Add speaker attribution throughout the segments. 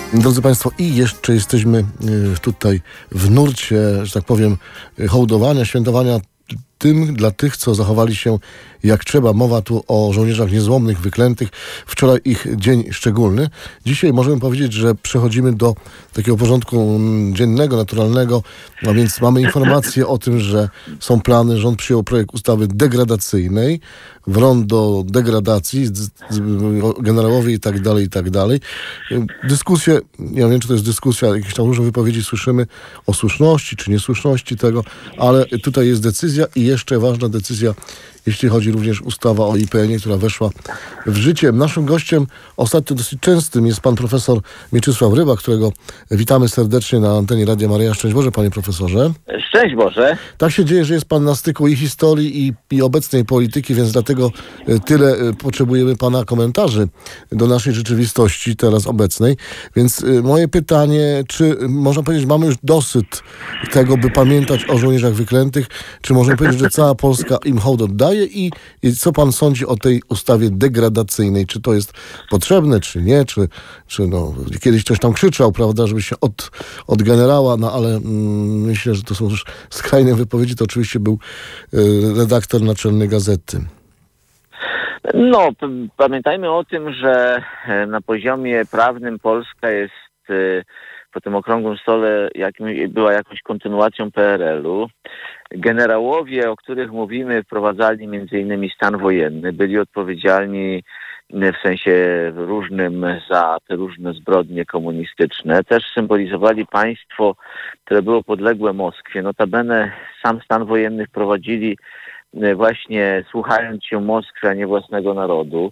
Speaker 1: Drodzy Państwo, i jeszcze jesteśmy tutaj w nurcie, że tak powiem, hołdowania, świętowania dla tych, co zachowali się jak trzeba. Mowa tu o żołnierzach niezłomnych, wyklętych. Wczoraj ich dzień szczególny. Dzisiaj możemy powiedzieć, że przechodzimy do takiego porządku dziennego, naturalnego, a więc mamy informację o tym, że są plany, rząd przyjął projekt ustawy degradacyjnej, wrąd do degradacji, generałowie i tak dalej, i tak dalej. Dyskusje, ja wiem, czy to jest dyskusja, jakieś tam różne wypowiedzi słyszymy o słuszności, czy niesłuszności tego, ale tutaj jest decyzja i jeszcze ważna decyzja, jeśli chodzi również ustawa o IPN-ie, która weszła w życie. Naszym gościem ostatnio dosyć częstym jest pan profesor Mieczysław Ryba, którego witamy serdecznie na antenie Radia Maryja. Szczęść Boże, panie profesorze.
Speaker 2: Szczęść Boże.
Speaker 1: Tak się dzieje, że jest pan na styku i historii, i obecnej polityki, więc dlatego tyle potrzebujemy pana komentarzy do naszej rzeczywistości teraz obecnej. Więc moje pytanie, czy można powiedzieć, mamy już dosyt tego, by pamiętać o żołnierzach wyklętych, czy możemy powiedzieć, że cała Polska im hołd oddaje i co pan sądzi o tej ustawie degradacyjnej? Czy to jest potrzebne, czy nie? Czy no, kiedyś ktoś tam krzyczał, prawda, żeby się od generała, no ale myślę, że to są już skrajne wypowiedzi. To oczywiście był redaktor naczelny gazety.
Speaker 2: No, pamiętajmy o tym, że na poziomie prawnym Polska jest po tym okrągłym stole była jakąś kontynuacją PRL-u. Generałowie, o których mówimy, wprowadzali m.in. stan wojenny, byli odpowiedzialni w sensie różnym za te różne zbrodnie komunistyczne. Też symbolizowali państwo, które było podległe Moskwie. Notabene sam stan wojenny wprowadzili właśnie słuchając się Moskwy, a nie własnego narodu.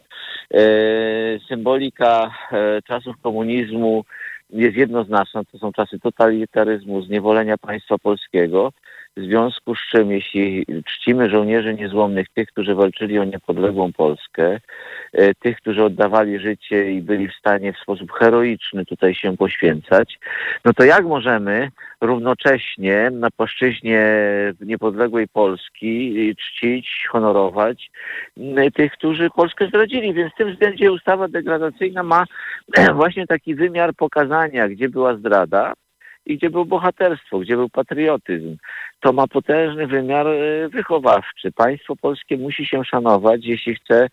Speaker 2: Symbolika czasów komunizmu jest jednoznaczna. To są czasy totalitaryzmu, zniewolenia państwa polskiego. W związku z czym, jeśli czcimy żołnierzy niezłomnych, tych, którzy walczyli o niepodległą Polskę, tych, którzy oddawali życie i byli w stanie w sposób heroiczny tutaj się poświęcać, no to jak możemy równocześnie na płaszczyźnie niepodległej Polski czcić, honorować tych, którzy Polskę zdradzili? Więc w tym względzie ustawa degradacyjna ma właśnie taki wymiar pokazania, gdzie była zdrada i gdzie było bohaterstwo, gdzie był patriotyzm. To ma potężny wymiar wychowawczy. Państwo polskie musi się szanować, jeśli chce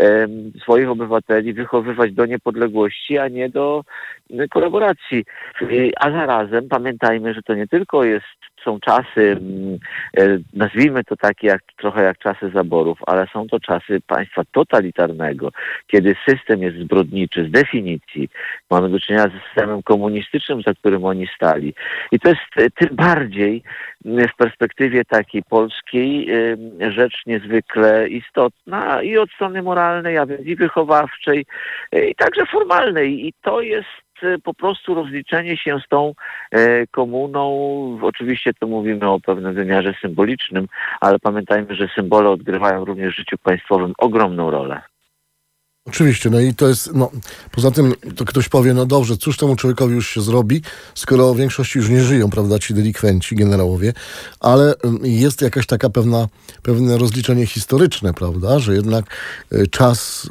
Speaker 2: swoich obywateli wychowywać do niepodległości, a nie do kolaboracji. A zarazem pamiętajmy, że to nie tylko są czasy, nazwijmy to takie trochę jak czasy zaborów, ale są to czasy państwa totalitarnego, kiedy system jest zbrodniczy z definicji. Mamy do czynienia z systemem komunistycznym, za którym oni stali. I to jest tym bardziej w perspektywie takiej polskiej rzecz niezwykle istotna i od strony moralnej, a więc i wychowawczej, i także formalnej. I to jest po prostu rozliczenie się z tą komuną. Oczywiście to mówimy o pewnym wymiarze symbolicznym, ale pamiętajmy, że symbole odgrywają również w życiu państwowym ogromną rolę.
Speaker 1: Oczywiście, no i to jest, poza tym to ktoś powie, no dobrze, cóż temu człowiekowi już się zrobi, skoro w większości już nie żyją, prawda, ci delikwenci, generałowie, ale jest jakaś taka pewne rozliczenie historyczne, prawda, że jednak czas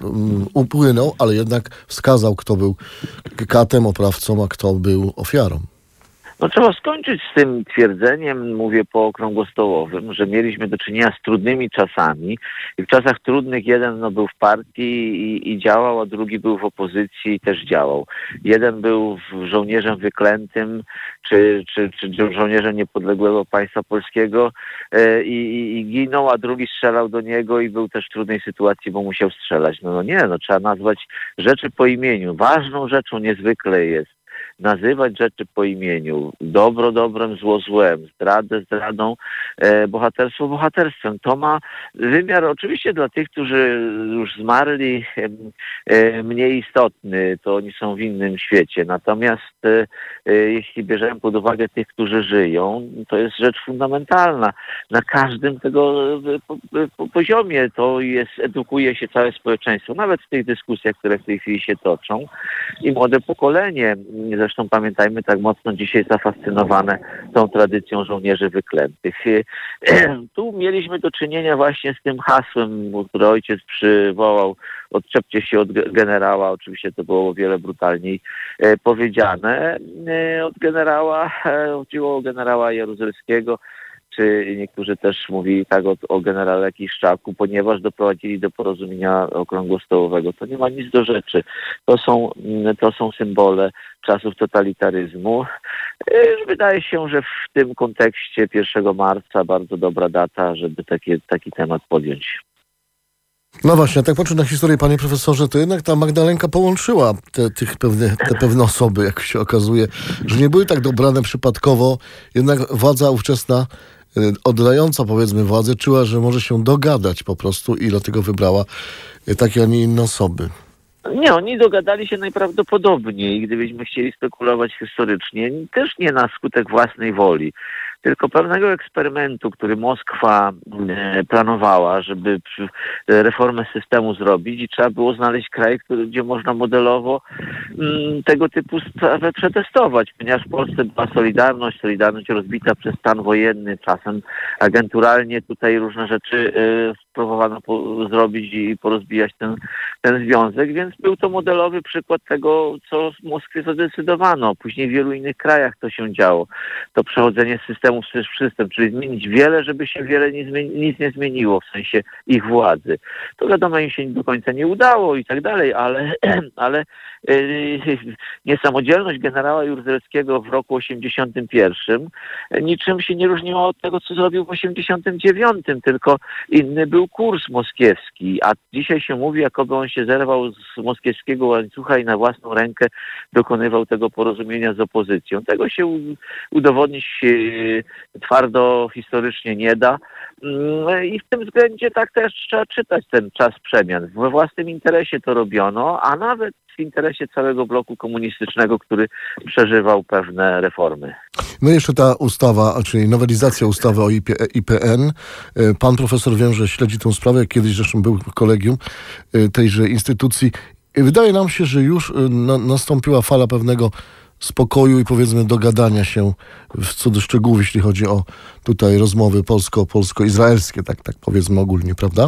Speaker 1: upłynął, ale jednak wskazał, kto był katem, oprawcą, a kto był ofiarą.
Speaker 2: No trzeba skończyć z tym twierdzeniem, mówię po okrągłostołowym, że mieliśmy do czynienia z trudnymi czasami i w czasach trudnych jeden był w partii i działał, a drugi był w opozycji i też działał. Jeden był żołnierzem wyklętym czy żołnierzem niepodległego państwa polskiego i ginął, a drugi strzelał do niego i był też w trudnej sytuacji, bo musiał strzelać. Trzeba nazwać rzeczy po imieniu. Ważną rzeczą niezwykle jest nazywać rzeczy po imieniu. Dobro dobrem, zło złem, zdradę zdradą, bohaterstwo bohaterstwem. To ma wymiar oczywiście dla tych, którzy już zmarli, mniej istotny. To oni są w innym świecie. Natomiast jeśli bierzemy pod uwagę tych, którzy żyją, to jest rzecz fundamentalna. Na każdym tego poziomie edukuje się całe społeczeństwo. Nawet w tych dyskusjach, które w tej chwili się toczą. I młode pokolenie zresztą pamiętajmy, tak mocno dzisiaj zafascynowane tą tradycją żołnierzy wyklętych. Tu mieliśmy do czynienia właśnie z tym hasłem, które ojciec przywołał: odczepcie się od generała. Oczywiście to było o wiele brutalniej powiedziane. Od generała, chodziło o generała Jaruzelskiego, czy niektórzy też mówili tak o generale Kiszczaku, ponieważ doprowadzili do porozumienia okrągłostołowego. To nie ma nic do rzeczy. To są symbole czasów totalitaryzmu. Wydaje się, że w tym kontekście 1 marca bardzo dobra data, żeby taki temat podjąć.
Speaker 1: No właśnie, tak patrzę na historię, panie profesorze, to jednak ta Magdalenka połączyła te pewne osoby, jak się okazuje, że nie były tak dobrane przypadkowo, jednak władza ówczesna, oddająca powiedzmy władzę, czuła, że może się dogadać po prostu i dlatego wybrała takie, a nie inne osoby.
Speaker 2: Nie, oni dogadali się najprawdopodobniej, gdybyśmy chcieli spekulować historycznie, też nie na skutek własnej woli, tylko pewnego eksperymentu, który Moskwa planowała, żeby reformę systemu zrobić, i trzeba było znaleźć kraj, gdzie można modelowo tego typu sprawę przetestować, ponieważ w Polsce była Solidarność rozbita przez stan wojenny, czasem agenturalnie tutaj różne rzeczy próbowano zrobić i porozbijać ten związek, więc był to modelowy przykład tego, co w Moskwie zadecydowano. Później w wielu innych krajach to się działo. To przechodzenie z systemu w system, czyli zmienić wiele, żeby się nic nie zmieniło w sensie ich władzy. To wiadomo, im się do końca nie udało i tak dalej, ale niesamodzielność generała Jaruzelskiego w roku 81 niczym się nie różniła od tego, co zrobił w 89, tylko inny był kurs moskiewski, a dzisiaj się mówi, jakoby on się zerwał z moskiewskiego łańcucha i na własną rękę dokonywał tego porozumienia z opozycją. Tego się udowodnić twardo historycznie nie da. I w tym względzie tak też trzeba czytać ten czas przemian. We własnym interesie to robiono, a nawet w interesie całego bloku komunistycznego, który przeżywał pewne reformy.
Speaker 1: No i jeszcze ta ustawa, czyli nowelizacja ustawy o IPN. Pan profesor, wiem, że śledzi tę sprawę, kiedyś zresztą był w kolegium tejże instytucji. Wydaje nam się, że już nastąpiła fala pewnego spokoju i powiedzmy dogadania się co do szczegółów, jeśli chodzi o tutaj rozmowy polsko-izraelskie, tak powiedzmy ogólnie, prawda?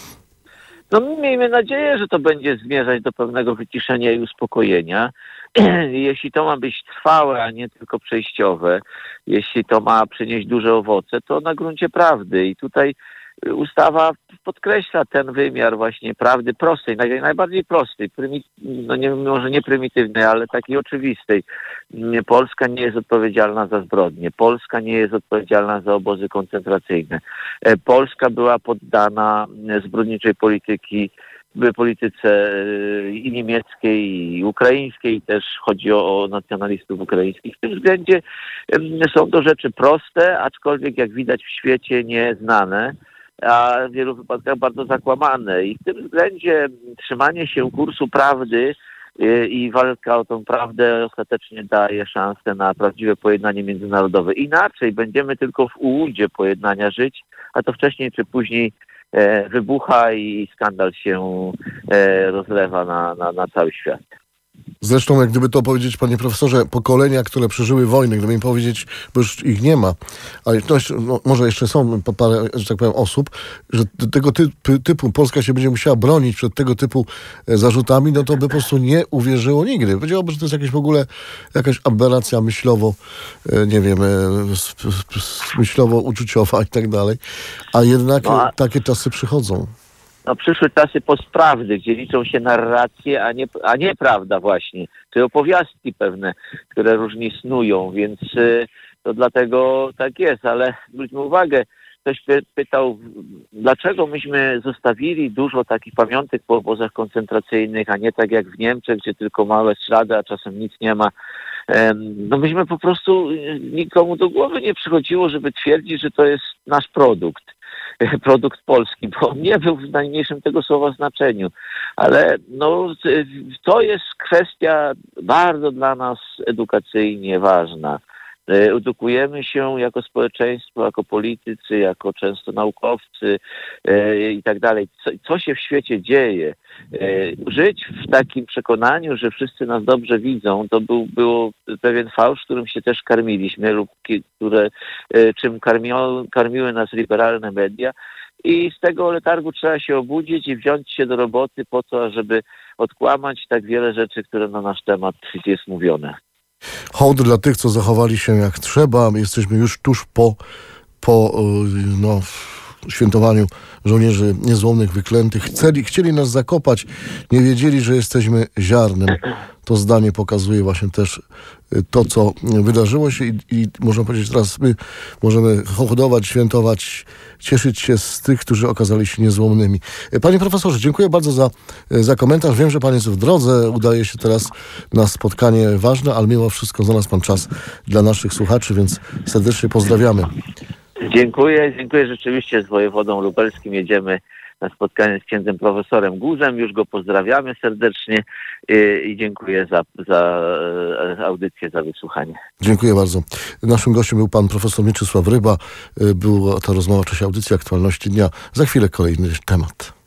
Speaker 2: No miejmy nadzieję, że to będzie zmierzać do pewnego wyciszenia i uspokojenia. Jeśli to ma być trwałe, a nie tylko przejściowe, jeśli to ma przynieść duże owoce, to na gruncie prawdy. I tutaj ustawa podkreśla ten wymiar właśnie prawdy prostej, najbardziej prostej, może nie prymitywnej, ale takiej oczywistej. Polska nie jest odpowiedzialna za zbrodnie. Polska nie jest odpowiedzialna za obozy koncentracyjne. Polska była poddana zbrodniczej polityce i niemieckiej, i ukraińskiej, też chodzi o nacjonalistów ukraińskich. W tym względzie są to rzeczy proste, aczkolwiek jak widać w świecie nieznane, a w wielu wypadkach bardzo zakłamane. I w tym względzie trzymanie się kursu prawdy i walka o tą prawdę ostatecznie daje szansę na prawdziwe pojednanie międzynarodowe. Inaczej będziemy tylko w ułudzie pojednania żyć, a to wcześniej czy później wybucha i skandal się rozlewa na cały świat.
Speaker 1: Zresztą, jak gdyby to powiedzieć, panie profesorze, pokolenia, które przeżyły wojnę, gdyby im powiedzieć, bo już ich nie ma, ale może jeszcze są parę, że tak powiem, osób, że tego typu Polska się będzie musiała bronić przed tego typu zarzutami, no to by po prostu nie uwierzyło nigdy. Powiedziałoby, że to jest w ogóle jakaś aberracja myślowo, nie wiem, myślowo-uczuciowa i tak dalej, a jednak takie czasy przychodzą.
Speaker 2: Przyszły czasy postprawdy, gdzie liczą się narracje, a nie prawda właśnie, czy opowiastki pewne, które różni snują, więc to dlatego tak jest, ale zwróćmy uwagę, ktoś pytał, dlaczego myśmy zostawili dużo takich pamiątek po obozach koncentracyjnych, a nie tak jak w Niemczech, gdzie tylko małe ślady, a czasem nic nie ma. Myśmy po prostu, nikomu do głowy nie przychodziło, żeby twierdzić, że to jest nasz produkt polski, bo on nie był w najmniejszym tego słowa znaczeniu. Ale to jest kwestia bardzo dla nas edukacyjnie ważna. Edukujemy się jako społeczeństwo, jako politycy, jako często naukowcy i tak dalej. Co się w świecie dzieje? Żyć w takim przekonaniu, że wszyscy nas dobrze widzą, to było pewien fałsz, którym się też karmiliśmy lub czym karmiły nas liberalne media. I z tego letargu trzeba się obudzić i wziąć się do roboty po to, żeby odkłamać tak wiele rzeczy, które na nasz temat jest mówione.
Speaker 1: Hołd dla tych, co zachowali się jak trzeba. Jesteśmy już tuż po świętowaniu żołnierzy niezłomnych wyklętych. Chcieli nas zakopać, nie wiedzieli, że jesteśmy ziarnem. To zdanie pokazuje właśnie też to, co wydarzyło się i można powiedzieć teraz my możemy hołdować, świętować, cieszyć się z tych, którzy okazali się niezłomnymi. Panie profesorze, dziękuję bardzo za komentarz. Wiem, że pan jest w drodze, udaje się teraz na spotkanie ważne, ale mimo wszystko znalazł pan czas dla naszych słuchaczy, więc serdecznie pozdrawiamy.
Speaker 2: Dziękuję rzeczywiście z wojewodą lubelskim jedziemy na spotkanie z księdzem profesorem Guzem. Już go pozdrawiamy serdecznie i dziękuję za audycję, za wysłuchanie.
Speaker 1: Dziękuję bardzo. Naszym gościem był pan profesor Mieczysław Ryba. Była to rozmowa w czasie audycji Aktualności Dnia. Za chwilę kolejny temat.